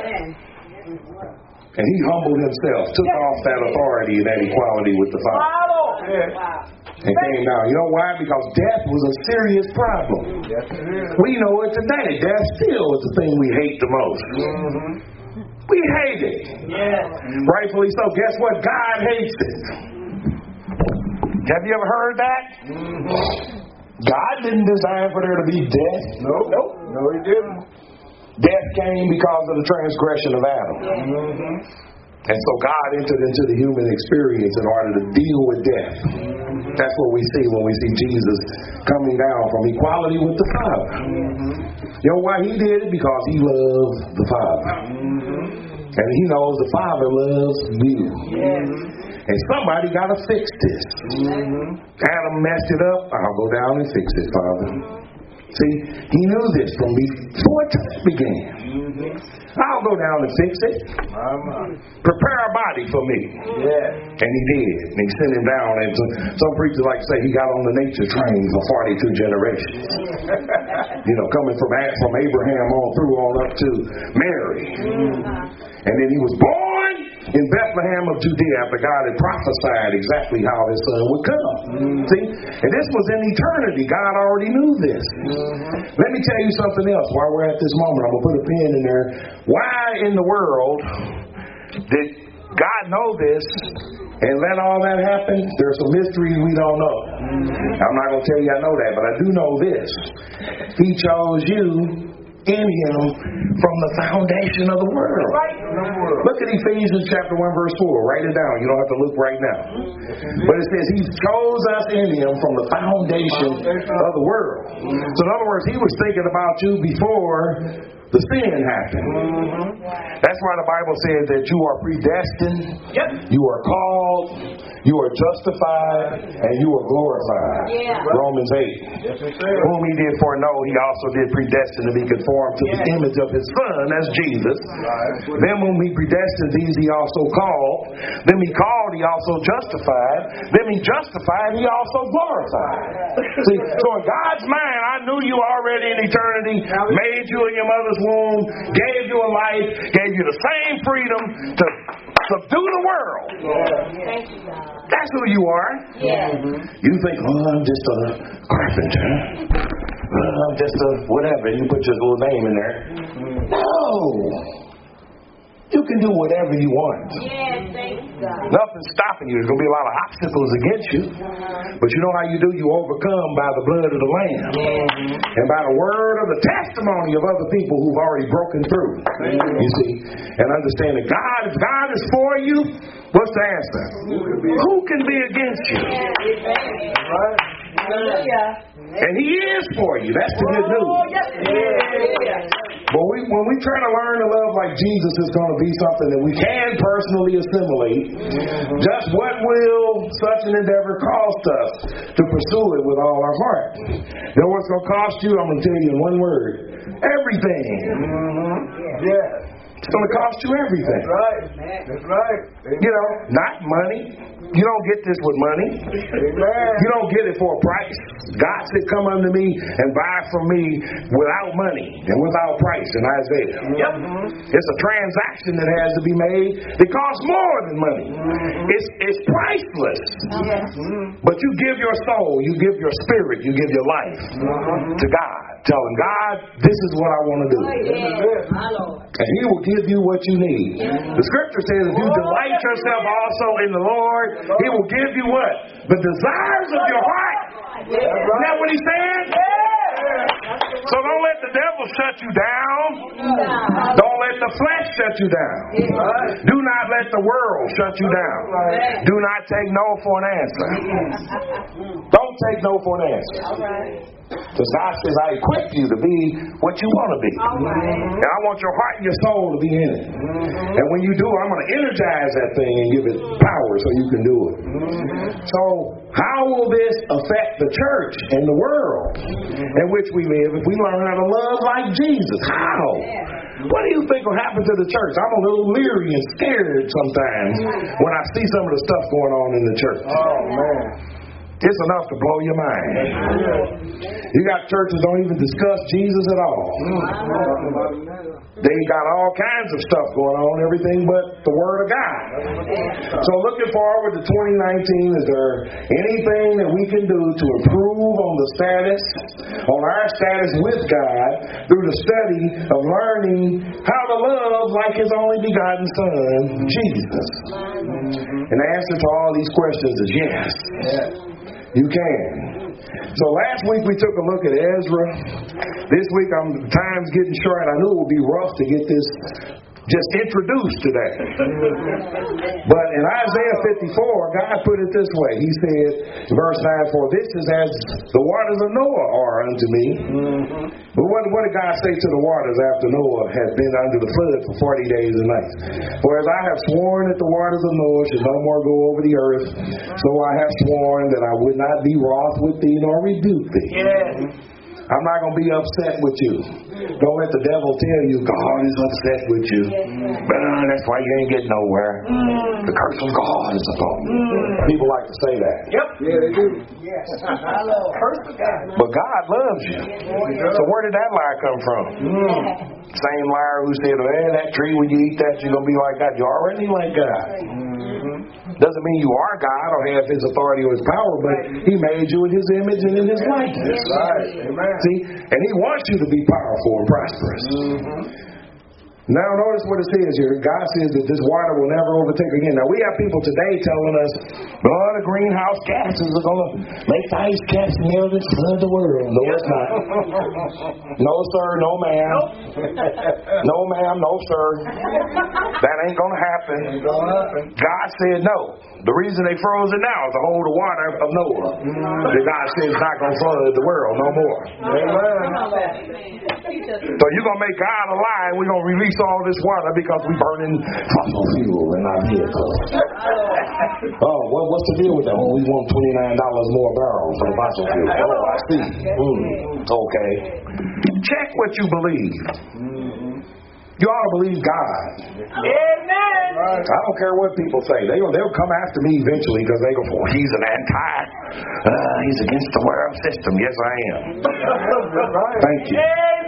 And he humbled himself, took off that authority and that equality with the Father. And came down. You know why? Because death was a serious problem. We know it today. Death still is the thing we hate the most. We hate it. Rightfully so. Guess what? God hates it. Have you ever heard that? God didn't design for there to be death. No, he didn't. Death came because of the transgression of Adam. And so God entered into the human experience in order to deal with death. That's what we see when we see Jesus coming down from equality with the Father. You know why he did it? Because he loves the Father. And he knows the Father loves you. And somebody got to fix this. Adam messed it up. I'll go down and fix it, Father. See, he knew this from before time began. I'll go down and fix it. Prepare a body for me. And he did. And he sent him down. And some preachers like to say he got on the nature train for 42 generations. You know, coming from Abraham on through on up to Mary. And then he was born in Bethlehem of Judea after God had prophesied exactly how his son would come. See? And this was in eternity. God already knew this. Let me tell you something else while we're at this moment. I'm going to put a pin in there. Why in the world did God know this and let all that happen? There's some mysteries we don't know. I'm not going to tell you I know that, but I do know this. He chose you in him from the foundation of the world. Look at Ephesians chapter 1 verse 4. Write it down. You don't have to look right now. But it says he chose us in him from the foundation of the world. So in other words, he was thinking about you before the sin happened. That's why the Bible says that you are predestined, you are called, you are justified, and you are glorified. Romans 8. Whom he did foreknow, he also did predestine to be conformed to the image of his Son, as Jesus. Then whom he predestined, these he also called. Then he called, he also justified. Then he justified, he also glorified. See, so in God's mind, I knew you already in eternity, made you in your mother's womb, gave you a life, gave you the same freedom to subdue the world. That's who you are. You think, oh, I'm just a carpenter. I'm just a whatever. You put your little name in there. No. You can do whatever you want. Nothing's stopping you. There's going to be a lot of obstacles against you. But you know how you do? You overcome by the blood of the Lamb. And by the word of the testimony of other people who've already broken through. You see? And understand that God, if God is for you, what's the answer? Who can be against you? And he is for you. That's the good news. But when we try to learn to love like Jesus, it's going to be something that we can personally assimilate. Just what will such an endeavor cost us to pursue it with all our heart? You know what's going to cost you? I'm going to tell you in one word. Everything. It's going to cost you everything. That's right. You know, not money. You don't get this with money. You don't get it for a price. God said, come unto me and buy from me without money and without price in Isaiah. It's a transaction that has to be made. It costs more than money. It's priceless. But you give your soul, you give your spirit, you give your life to God. Telling God, this is what I want to do. And he will give you what you need. The scripture says if you delight yourself also in the Lord, he will give you what? The desires of your heart. Isn't that what he said? So don't let the devil shut you down. Don't let the flesh shut you down. Do not let the world shut you down. Do not take no for an answer. Don't take no for an answer. Because God says, I equip you to be what you want to be. And I want your heart and your soul to be in it. And when you do, I'm going to energize that thing and give it power so you can do it. So how will this affect the church and the world in which we live if we learn how to love like Jesus? How? What do you think will happen to the church? I'm a little leery and scared sometimes when I see some of the stuff going on in the church. Oh, man. It's enough to blow your mind. You got churches don't even discuss Jesus at all. They got all kinds of stuff going on, everything but the Word of God. So looking forward to 2019, is there anything that we can do to improve on the status, on our status with God, through the study of learning how to love like His only begotten Son, Jesus? And the answer to all these questions is yes. You can. So last week we took a look at Ezra. This week time's getting short. I knew it would be rough to get this just introduced today. But in Isaiah 54, God put it this way. He said, verse 9, for this is as the waters of Noah are unto me. But what did God say to the waters after Noah had been under the flood for 40 days and nights? For as I have sworn that the waters of Noah should no more go over the earth, so I have sworn that I would not be wroth with thee nor rebuke thee. I'm not going to be upset with you. Don't let the devil tell you God is upset with you. That's why you ain't getting nowhere. The curse of God is upon you. People like to say that. Yep. Yeah, they do. Yes. Curse of God. But God loves you. So where did that lie come from? Same liar who said, that tree, when you eat that, you're going to be like God. You already like God. Doesn't mean you are God or have His authority or His power, but He made you in His image and in His likeness. Right. Amen. See? And He wants you to be powerful and prosperous. Now notice what it says here. God says that this water will never overtake again. Now we have people today telling us, the greenhouse gases are going to make the ice caps melt and flood the world. No, it's not. No, sir. No, ma'am. No, ma'am. No, sir. That ain't going to happen. God said no. The reason they froze it now is to hold the water of Noah. That God said it's not going to flood the world no more. So you're going to make God a lie and we're going to release all this water because we're burning fossil fuel in our vehicles. What's the deal with that? We want $29 more a barrel for the fossil fuel. I see. Okay. Check what you believe. You ought to believe God. Amen. I don't care what people say. They'll come after me eventually because they go, he's an he's against the world system. Yes, I am. Thank you.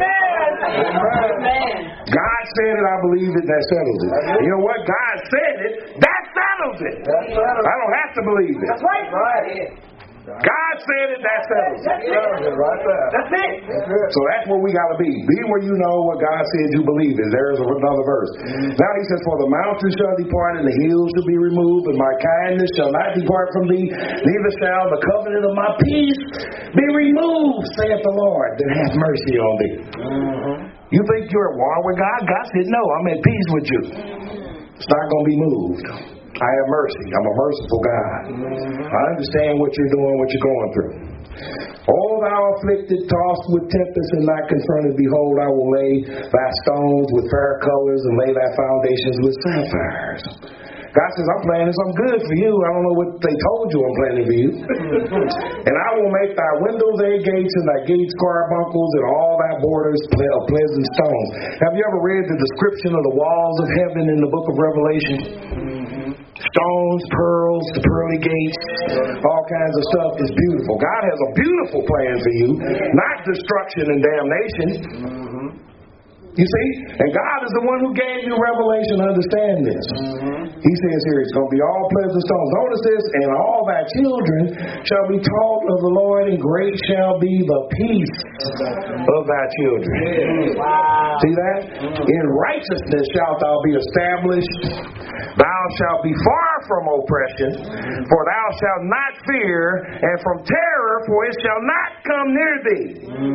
Amen. God said it, I believe it, that settles it. You know what? God said it, that settles it. I don't have to believe it. That's right. God said it, that settles it. That's it. So that's where we got to be. Be where you know what God said you believe is. There's another verse. Now He says, for the mountains shall depart and the hills shall be removed, and my kindness shall not depart from thee, neither shall the covenant of my peace be removed, saith the Lord, that hath mercy on thee. You think you're at war with God? God said, no, I'm at peace with you. It's not going to be moved. I have mercy. I'm a merciful God. I understand what you're doing, what you're going through. O thou afflicted, tossed with tempest and not confronted, behold, I will lay thy stones with fair colors and lay thy foundations with sapphires. God says, I'm planning something good for you. I don't know what they told you I'm planning for you. And I will make thy windows a gates and thy gates carbuncles and all thy borders of pleasant stones. Have you ever read the description of the walls of heaven in the book of Revelation? Stones, pearls, the pearly gates, all kinds of stuff is beautiful. God has a beautiful plan for you, not destruction and damnation. You see? And God is the one who gave you revelation to understand this. He says here, it's going to be all pleasant stones. Notice this, and all thy children shall be taught of the Lord, and great shall be the peace of thy children. See that? In righteousness shalt thou be established. Thou shalt be far from oppression, for thou shalt not fear, and from terror, for it shall not come near thee.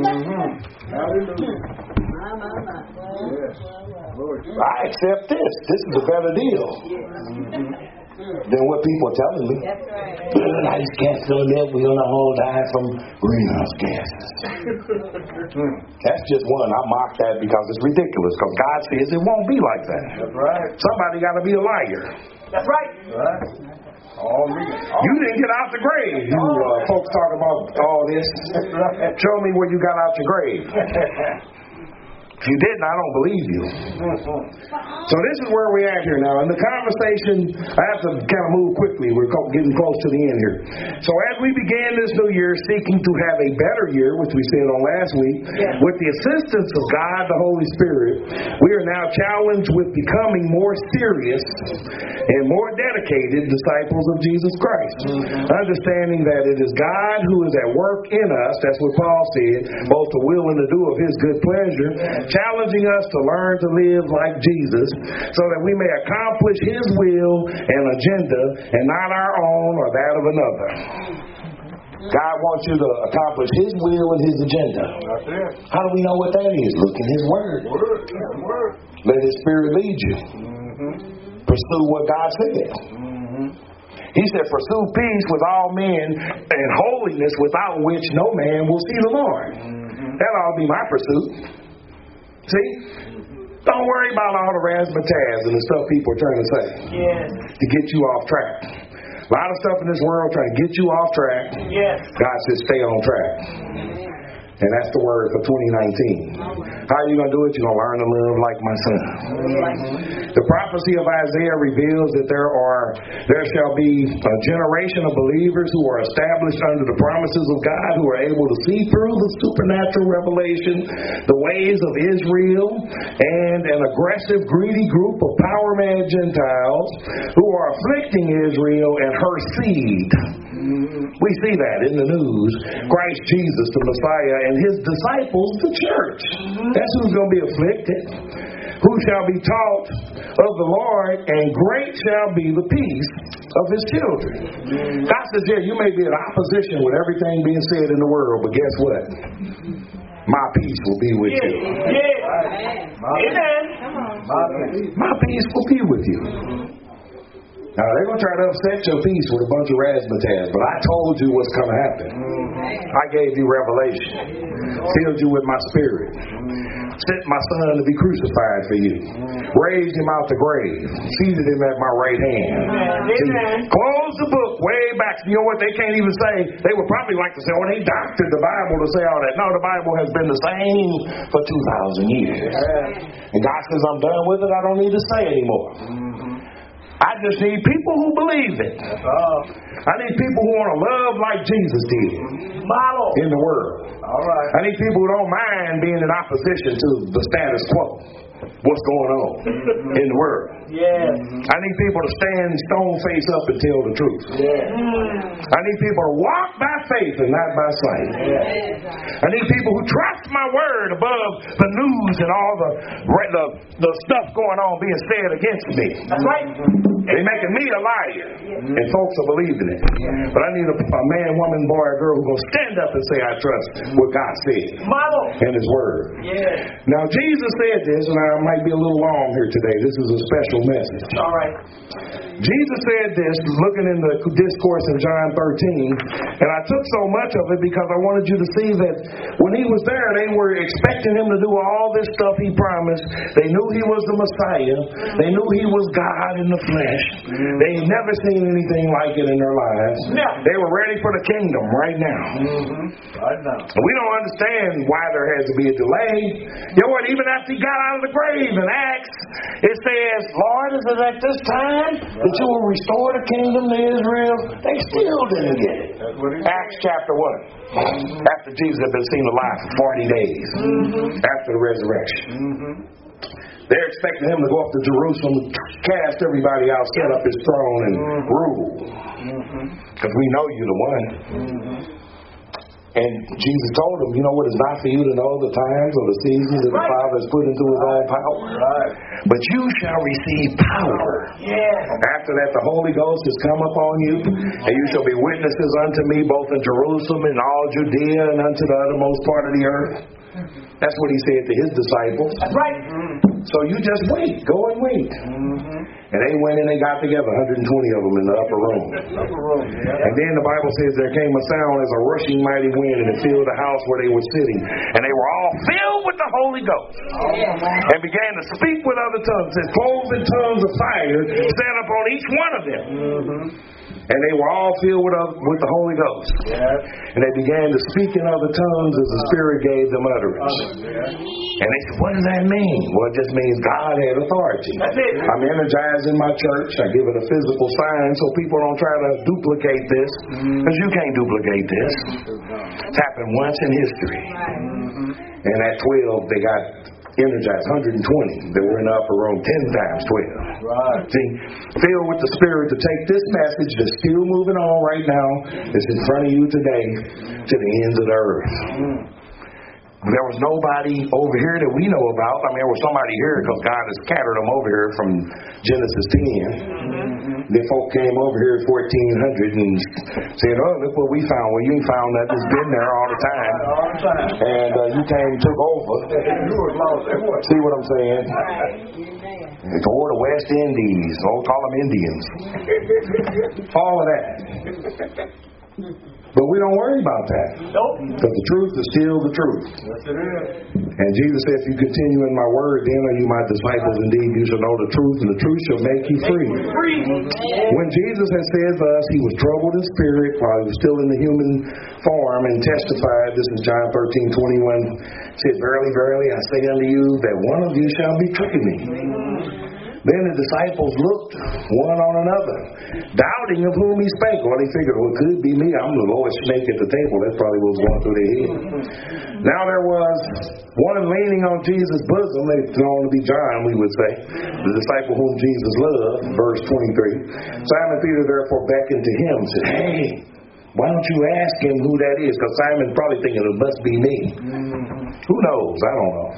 I accept this. This is a better deal than what people are telling me. Greenhouse gases on there, we're going to all die from greenhouse gases. That's just one. I mock that because it's ridiculous, because God says it won't be like that. That's right. Somebody got to be a liar. That's right. You didn't get out the grave. You folks talk about all this. Show me where you got out your grave. If you didn't, I don't believe you. So this is where we're at here now. In the conversation, I have to kind of move quickly. We're getting close to the end here. So as we began this new year seeking to have a better year, which we said on last week, with the assistance of God, the Holy Spirit, we are now challenged with becoming more serious and more dedicated disciples of Jesus Christ. Understanding that it is God who is at work in us, that's what Paul said, both to will and to do of His good pleasure, challenging us to learn to live like Jesus so that we may accomplish His will and agenda and not our own or that of another. God wants you to accomplish His will and His agenda. How do we know what that is? Look in His Word. Let His Spirit lead you. Pursue what God said. He said, pursue peace with all men and holiness, without which no man will see the Lord. That ought to be my pursuit. See? Don't worry about all the razzmatazz and the stuff people are trying to say to get you off track. A lot of stuff in this world trying to get you off track. God says stay on track. And that's the word for 2019. How are you going to do it? You're going to learn to live like my son. The prophecy of Isaiah reveals that there shall be a generation of believers who are established under the promises of God, who are able to see through the supernatural revelation, the ways of Israel, and an aggressive, greedy group of power mad Gentiles who are afflicting Israel and her seed. We see that in the news. Christ Jesus, the Messiah, and His disciples, the church. That's who's going to be afflicted. Who shall be taught of the Lord, and great shall be the peace of His children. God says, you may be in opposition with everything being said in the world, but guess what? My peace will be with you. My peace will be with you. Now, they're going to try to upset your peace with a bunch of razzmatazz, but I told you what's going to happen. I gave you revelation, filled you with my spirit, sent my son to be crucified for you, raised him out the grave, seated him at my right hand. Close the book way back. You know what? They can't even say. They would probably like to say, they doctored the Bible to say all that. No, the Bible has been the same for 2,000 years. And God says, I'm done with it. I don't need to say anymore. I just need people who believe it. I need people who want to love like Jesus did in the world. I need people who don't mind being in opposition to the status quo. What's going on in the world. I need people to stand stone face up and tell the truth. I need people to walk by faith and not by sight. I need people who trust my word above the news and all the stuff going on being said against me. That's right. They're making me a liar, and folks are believing it. But I need a man, woman, boy, or girl who's going to stand up and say, I trust what God said in His Word. Now, Jesus said this, and I might be a little long here today. This is a special message. All right. Jesus said this, looking in the discourse in John 13, and I took so much of it because I wanted you to see that when He was there, they were expecting Him to do all this stuff He promised. They knew He was the Messiah. They knew He was God in the flesh. They had never seen anything like it in their lives. They were ready for the kingdom right now. We don't understand why there has to be a delay. You know what? Even after He got out of the grave in Acts, it says, Lord, is it at this time that you will restore the kingdom to Israel? They still didn't get it. Acts chapter 1. After Jesus had been seen alive for 40 days. After the resurrection. They're expecting Him to go up to Jerusalem, cast everybody out, set up His throne, and rule. Because we know You're the one. And Jesus told him, you know what, it's not for you to know the times or the seasons that the Father has put into his own power. But you shall receive power. After that, the Holy Ghost has come upon you, and you shall be witnesses unto me both in Jerusalem and all Judea and unto the uttermost part of the earth. That's what he said to his disciples. That's right. So you just wait. Go and wait. And they went and they got together, 120 of them in the upper room. And then the Bible says there came a sound as a rushing mighty wind, and it filled the house where they were sitting. And they were all filled with the Holy Ghost. And began to speak with other tongues. As cloven tongues of fire set upon each one of them. And they were all filled with the Holy Ghost. And they began to speak in other tongues as the Spirit gave them utterance. And they said, what does that mean? Well, it just means God had authority. I'm energizing my church. I give it a physical sign so people don't try to duplicate this. Because you can't duplicate this. It's happened once in history. And at 12, they got energized 120 that were in the upper room, 10 times 12. See, filled with the Spirit to take this message that's still moving on right now, that's in front of you today, to the ends of the earth. There was nobody over here that we know about. I mean, there was somebody here because God has scattered them over here from Genesis 10. The folk came over here at 1400 and said, oh, look what we found. Well, you ain't found that. It's been there all the time. And you came and took over. See what I'm saying? Or the West Indies. Oh, call them Indians. All of that. But we don't worry about that. Because the truth is still the truth. And Jesus said, if you continue in my word, then are you my disciples indeed. You shall know the truth, and the truth shall make you free. When Jesus had said thus, he was troubled in spirit while he was still in the human form, and testified, this is John 13:21, said, verily, verily, I say unto you, that one of you shall betray me. Then the disciples looked one on another, doubting of whom he spake. Well, they figured, well, it could be me. I'm the lowest snake at the table. That's probably what was going through their head. Now there was one leaning on Jesus' bosom. They known to be John, we would say, the disciple whom Jesus loved, verse 23. Simon Peter therefore beckoned to him and said, hey, why don't you ask him who that is? Because Simon's probably thinking it must be me. Who knows? I don't know.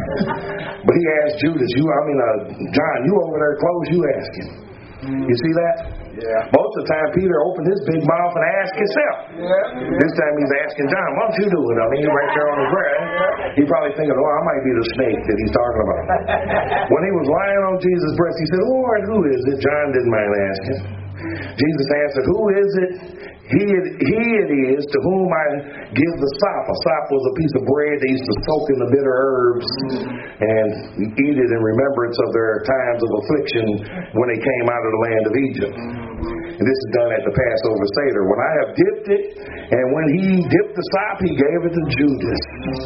But he asked Judas, John, you over there close, you ask him. You see that? Most of the time Peter opened his big mouth and asked himself. This time he's asking John, why don't you do it? I mean, you're right there on his breast. He's probably thinking, oh, I might be the snake that he's talking about. When he was lying on Jesus' breast, he said, Lord, who is it? John didn't mind asking. Jesus answered, who is it? He it is to whom I give the sop. A sop was a piece of bread they used to soak in the bitter herbs and eat it in remembrance of their times of affliction when they came out of the land of Egypt. And this is done at the Passover Seder. When I have dipped it, and when he dipped the sop, he gave it to Judas.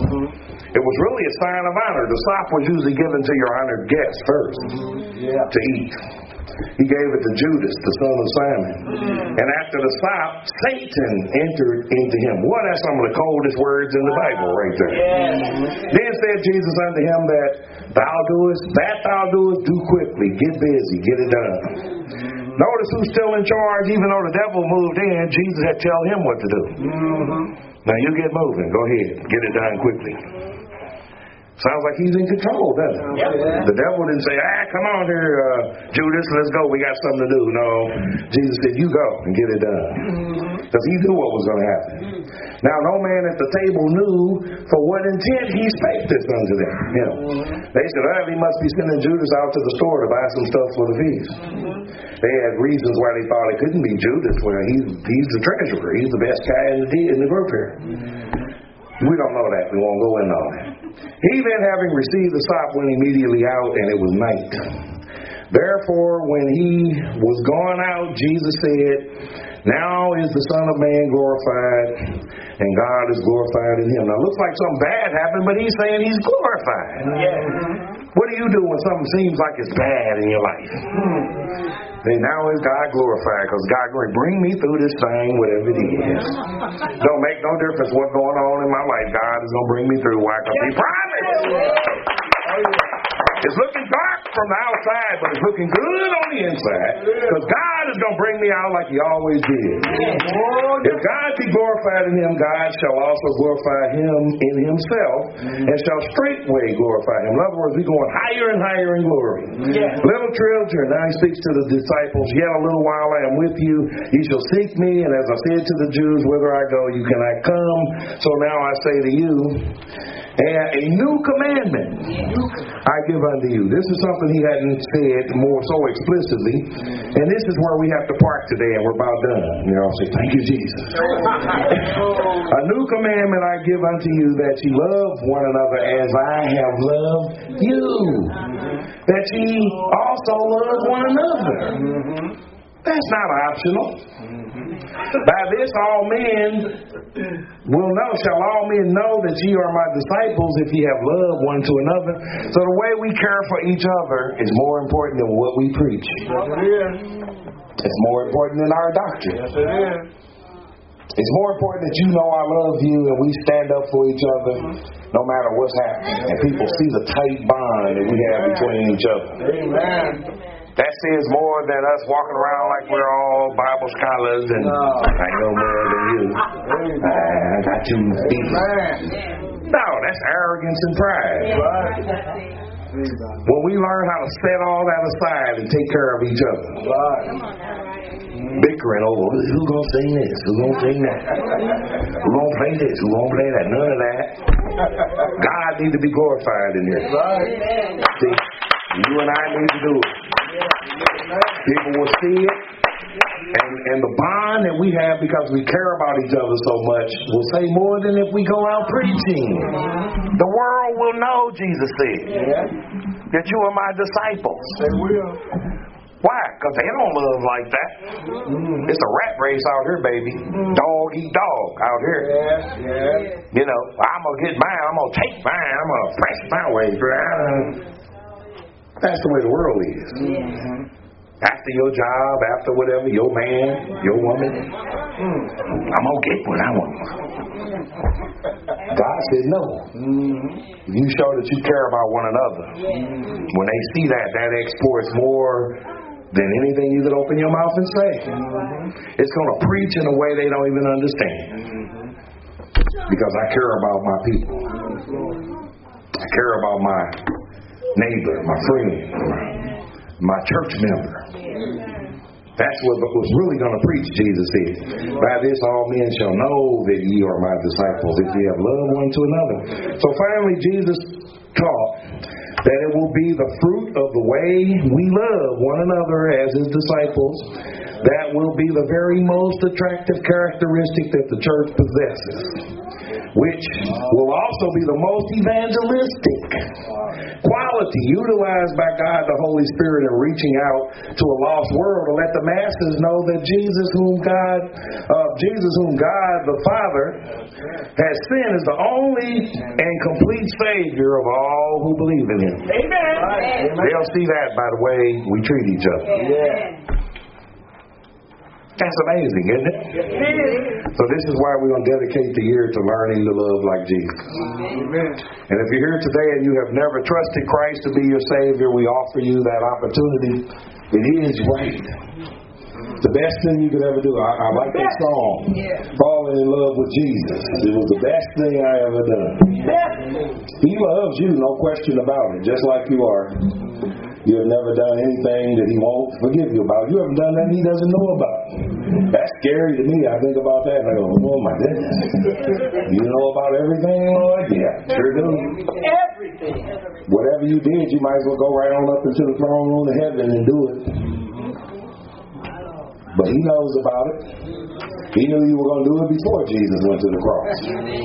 It was really a sign of honor. The sop was usually given to your honored guest first to eat. He gave it to Judas, the son of Simon. And after the sop, Satan entered into him. Well, that's some of the coldest words in the Bible right there. Then said Jesus unto him, that thou doest, do quickly. Get busy, get it done. Notice who's still in charge. Even though the devil moved in, Jesus had to tell him what to do. Now you get moving. Go ahead. Get it done quickly. Sounds like he's in control, doesn't it? The devil didn't say, come on here, Judas, let's go. We got something to do. No. Jesus said, you go and get it done. Because he knew what was going to happen. Now, no man at the table knew for what intent he spake this unto them. They said, he must be sending Judas out to the store to buy some stuff for the feast. They had reasons why they thought it couldn't be Judas. Well, he's the treasurer. He's the best guy in the group here. We don't know that. We won't go into all that. He then, having received the sop, went immediately out, and it was night. Therefore, when he was gone out, Jesus said, now is the Son of Man glorified, and God is glorified in him. Now, it looks like something bad happened, but he's saying he's glorified. What do you do when something seems like it's bad in your life? Then now is God glorified, because God going to bring me through this thing, whatever it is. Don't make no difference what's going on in my life. God is going to bring me through. Why? Because he promised. It's looking dark from the outside, but it's looking good on the inside. Because God is going to bring me out like he always did. If God be glorified in him, God shall also glorify him in himself and shall straightway glorify him. In other words, we're going higher and higher in glory. Little children, now he speaks to the disciples, yet a little while I am with you. You shall seek me, and as I said to the Jews, whither I go, you cannot come. So now I say to you, and a new commandment I give unto you. This is something he hadn't said more so explicitly. And this is where we have to park today, and we're about done. You know, say, thank you, Jesus. A new commandment I give unto you, that ye love one another as I have loved you. That ye also love one another. That's not optional. By this all men will know, shall all men know that ye are my disciples if ye have love one to another. So the way we care for each other is more important than what we preach. It's more important than our doctrine. It's more important that you know I love you and we stand up for each other no matter what's happening. And people see the tight bond that we have between each other. Amen. That says more than us walking around like we're all Bible scholars and I know more than you. I got you beat. No, that's arrogance and pride. When we learn how to set all that aside and take care of each other. Bickering over who's going to sing this, who's going to sing that, who's going to play this, who's going to play that. None of that. God needs to be glorified in here. See, you and I need to do it. People will see it, and the bond that we have because we care about each other so much will say more than if we go out preaching. The world will know, Jesus said, that you are my disciples. They will. Why? Because they don't love like that. It's a rat race out here, baby. Dog eat dog out here. You know, I'm going to get mine. I'm going to take mine. I'm going to press my way. That's the way the world is. After your job, after whatever, your man, your woman, I'm going to get what I want. God said no. You show that you care about one another. When they see that, that exports more than anything you could open your mouth and say. It's going to preach in a way they don't even understand. Because I care about my people. I care about my neighbor, my friend, my church member. That's what was really going to preach, Jesus said. By this all men shall know that ye are my disciples, if ye have love one to another. So finally, Jesus taught that it will be the fruit of the way we love one another as his disciples. That will be the very most attractive characteristic that the church possesses, which will also be the most evangelistic quality utilized by God the Holy Spirit in reaching out to a lost world to let the masses know that Jesus whom God the Father has sent is the only and complete Savior of all who believe in him. Amen. They'll see that by the way we treat each other. That's amazing, isn't it? So this is why we're going to dedicate the year to learning to love like Jesus. Amen. And if you're here today and you have never trusted Christ to be your Savior, we offer you that opportunity. It is right. The best thing you could ever do. I like that song. Falling in love with Jesus. It was the best thing I ever done. He loves you, no question about it, just like you are. You have never done anything that he won't forgive you about. You haven't done that he doesn't know about. That's scary to me. I think about that and I go, oh my goodness. You know about everything, Lord? Yeah, sure do. Everything. Whatever you did, you might as well go right on up into the throne room of heaven and do it. But he knows about it. He knew you were going to do it before Jesus went to the cross.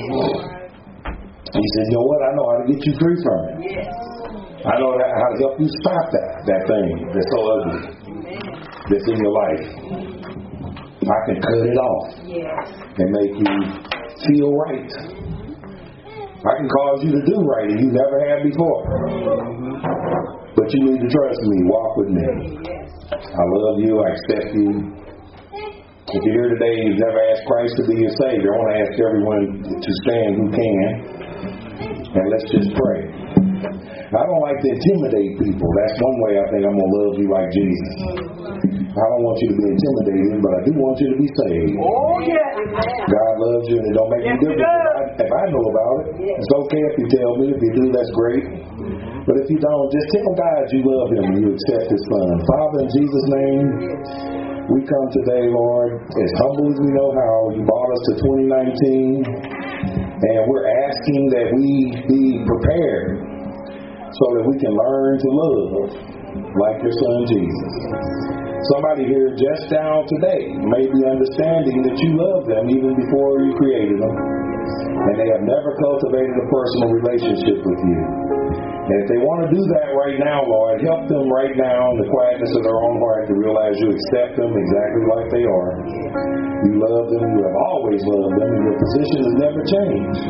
He said, you know what? I know how to get you free from it. I know how to help you stop that thing that's so ugly that's in your life. I can cut it off and make you feel right. I can cause you to do right and you never had before. But you need to trust me. Walk with me. I love you. I accept you. If you're here today and you've never asked Christ to be your Savior, I want to ask everyone to stand who can. And let's just pray. I don't like to intimidate people. That's one way I think I'm going to love you like Jesus. I don't want you to be intimidated, but I do want you to be saved. Oh, yeah. God loves you, and it don't make any difference if I know about it. It's okay if you tell me. If you do, that's great. But if you don't, just tell God you love Him and you accept His Son. Father, in Jesus' name, we come today, Lord, as humble as we know how. You brought us to 2019, and we're asking that we be prepared so that we can learn to love like your Son Jesus. Somebody here just now today may be understanding that you love them even before you created them, and they have never cultivated a personal relationship with you. And if they want to do that right now, Lord, help them right now in the quietness of their own heart to realize you accept them exactly like they are. You love them, you have always loved them, and your position has never changed.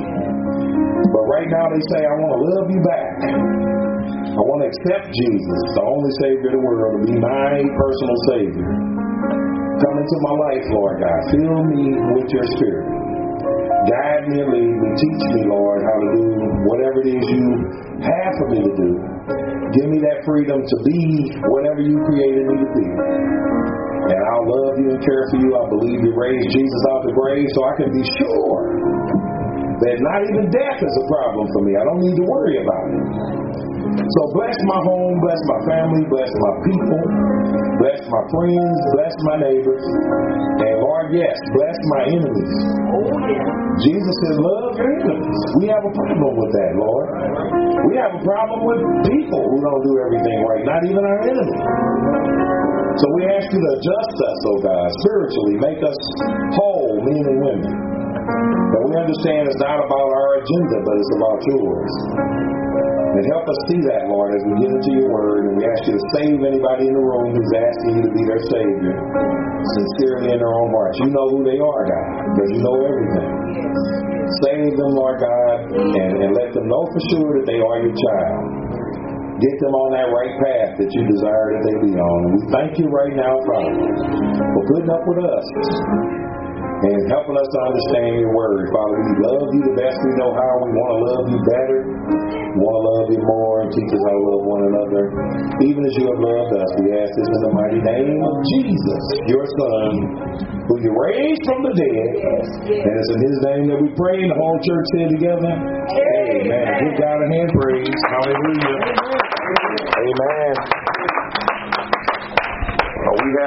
But right now they say, I want to love you back. I want to accept Jesus, the only Savior of the world, to be my personal Savior. Come into my life, Lord God. Fill me with your Spirit. Guide me and lead me. Teach me, Lord, how to do whatever it is you have for me to do. Give me that freedom to be whatever you created me to be. And I'll love you and care for you. I believe you raised Jesus out the grave so I can be sure that not even death is a problem for me. I don't need to worry about it. So bless my home, bless my family, bless my people, bless my friends, bless my neighbors, and Lord, yes, bless my enemies. Jesus says, love your enemies. We have a problem with that, Lord. We have a problem with people who don't do everything right, not even our enemies. So we ask you to adjust us, oh God, spiritually, make us whole, men and women. But we understand it's not about our agenda, but it's about yours. And help us see that, Lord, as we get into your word, and we ask you to save anybody in the room who's asking you to be their Savior, sincerely in their own hearts. You know who they are, God, because you know everything. Save them, Lord God, and let them know for sure that they are your child. Get them on that right path that you desire that they be on. And we thank you right now, Father, for putting up with us and helping us to understand your word. Father, we love you the best we know how. We want to love you better. We want to love you more and teach us how to love one another, even as you have loved us. We ask this in the mighty name of Jesus, your Son, who you raised from the dead. And it's in his name that we pray, and the whole church said together, amen. Give God a hand praise. Hallelujah. Amen.